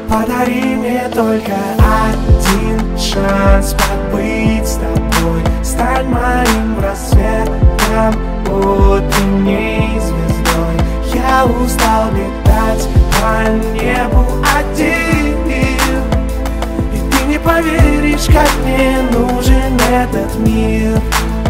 Подари мне только один шанс побыть с тобой. Стань моим рассветом, утренней звездой. Я устал летать по небу один, и ты не поверишь, как мне нужен этот мир.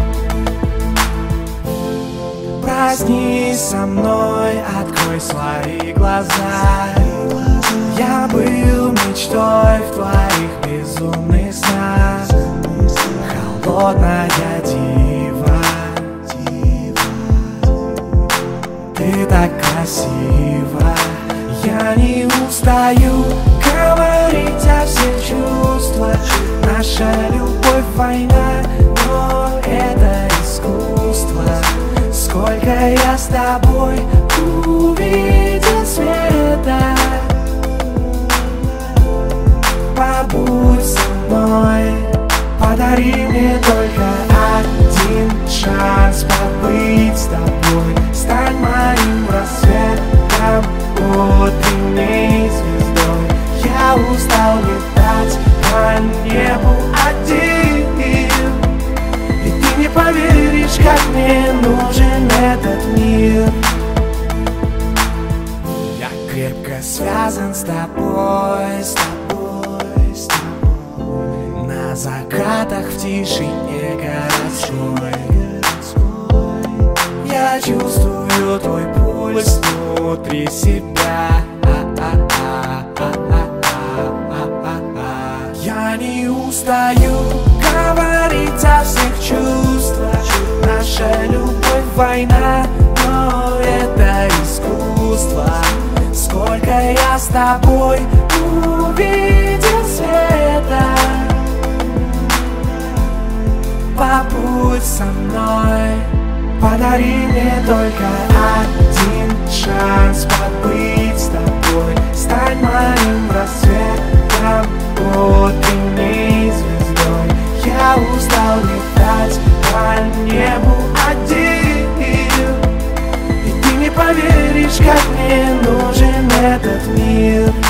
Проснись со мной, открой свои глаза. Я был мечтой в твоих безумных снах. Холодная дива, ты так красива. Я не устаю говорить о всех чувствах. Наша любовь война, но это искусство. Сколько я с тобой увидел света. Побудь со мной, подари мне только один шанс побыть с тобой. Стань моим рассветом, утренней звездой. Я устал летать по небу один, и ты не поверишь, как мне нужен этот мир. Я крепко связан с тобой, с тобой, с тобой. На закатах в тишине городской я чувствую твой пульс внутри себя. Я не устаю говорить о всех чувствах. Наша любовь война, но это искусство. Сколько я с тобой увидел света. Побудь со мной, подари мне только один шанс побыть с тобой. Стань моим рассветом, утренней звездой. Я устал летать по небу один, и ты не поверишь, как мне нужен этот мир.